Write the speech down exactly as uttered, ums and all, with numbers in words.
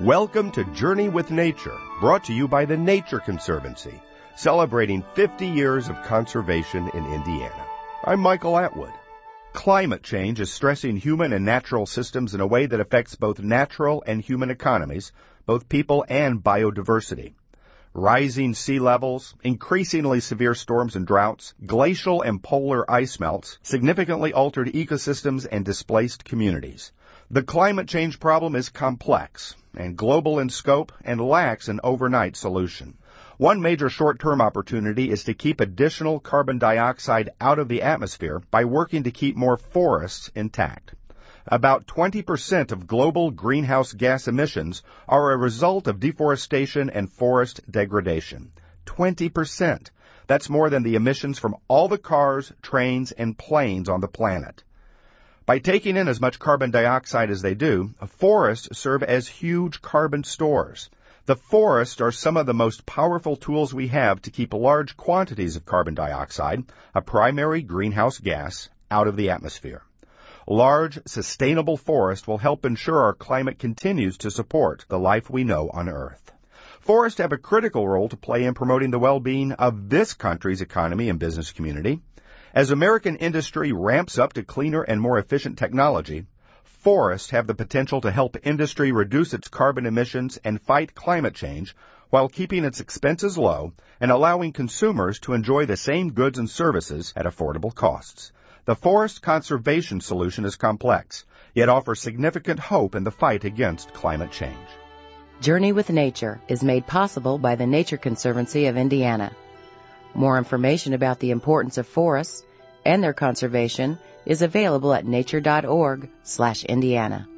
Welcome to Journey with Nature, brought to you by the Nature Conservancy, celebrating fifty years of conservation in Indiana. I'm Michael Atwood. Climate change is stressing human and natural systems in a way that affects both natural and human economies, both people and biodiversity. Rising sea levels, increasingly severe storms and droughts, glacial and polar ice melts, significantly altered ecosystems and displaced communities. The climate change problem is complex and global in scope and lacks an overnight solution. One major short-term opportunity is to keep additional carbon dioxide out of the atmosphere by working to keep more forests intact. About twenty percent of global greenhouse gas emissions are a result of deforestation and forest degradation. twenty percent. That's more than the emissions from all the cars, trains, and planes on the planet. By taking in as much carbon dioxide as they do, forests serve as huge carbon stores. The forests are some of the most powerful tools we have to keep large quantities of carbon dioxide, a primary greenhouse gas, out of the atmosphere. Large, sustainable forests will help ensure our climate continues to support the life we know on Earth. Forests have a critical role to play in promoting the well-being of this country's economy and business community. As American industry ramps up to cleaner and more efficient technology, forests have the potential to help industry reduce its carbon emissions and fight climate change while keeping its expenses low and allowing consumers to enjoy the same goods and services at affordable costs. The forest conservation solution is complex, yet offers significant hope in the fight against climate change. Journey with Nature is made possible by the Nature Conservancy of Indiana. More information about the importance of forests and their conservation is available at nature dot org slash Indiana.